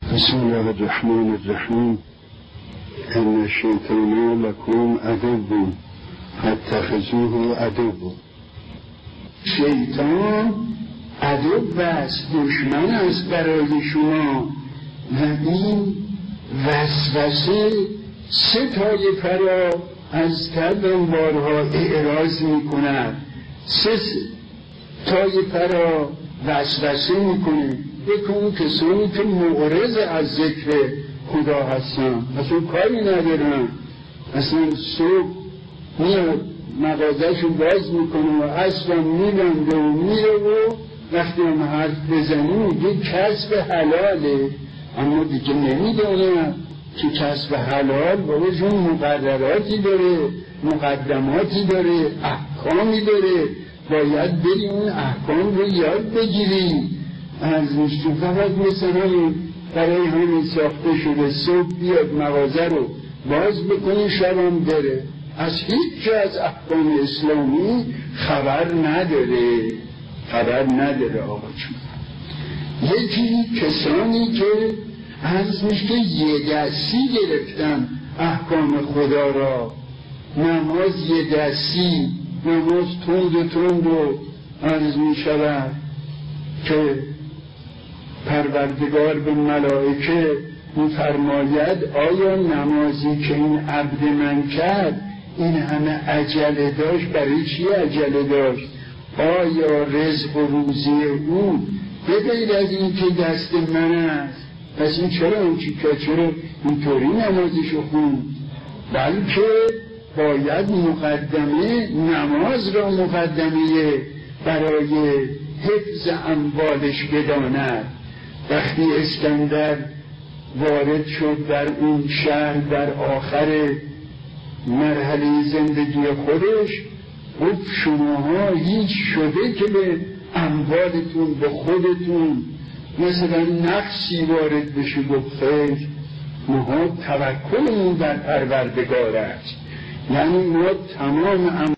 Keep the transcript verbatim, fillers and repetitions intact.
بسم الله الرحمن الرحیم. ان الشیطان لکم عدو فاتخذوه عدوا. شیطان عدو است، دشمن است برای شما و این وسوسه سه طایفه را از کردن بارها اعراض می کند، سه طایفه را وسوسه می کنه. بکن کسانی که معرض از ذکر خدا هستن، اصلا کاری ندارن، اصلا صبح میاد مغازه‌شو باز میکنه و اصلا میلنده و میره و وقتی هم حرف بزنی میگه کسب حلاله، اما دیگه نمیدونه که کسب حلال باباشون مقرراتی داره، مقدماتی داره، احکامی داره، باید بری اون احکام رو یاد بگیری. از مشتو فقط مثلا برای همین ساخته شده صبح بیاد مغازه رو باز بکنی شبم بره، از هیچ جا از احکام اسلامی خبر نداره، خبر نداره آقا چون. یکی کسانی که از میشه یه دستی گرفتن احکام خدا را، نماز یه دستی، نماز تند و تند و عرض می شود که پروردگار به ملائکه می‌فرماید آیا نمازی که این عبد من کرد این همه عجله داشت، برای چی عجله داشت؟ آیا رزق و روزی او به غیر از این که دست من است؟ پس این چرا اون چی که چرا اینطوری نمازشو خوند؟ بلکه باید مقدمه نماز را مقدمه برای حفظ اموالش بداند. وقتی اسکندر وارد شد در اون شهر در آخر مرحله زندگی خودش، گفت شماها هیچ شده که به اموالتون به خودتون مثلا نقصی وارد بشه؟ گفت خیر، ما توکلمون در پروردگار است، یعنی ما تمام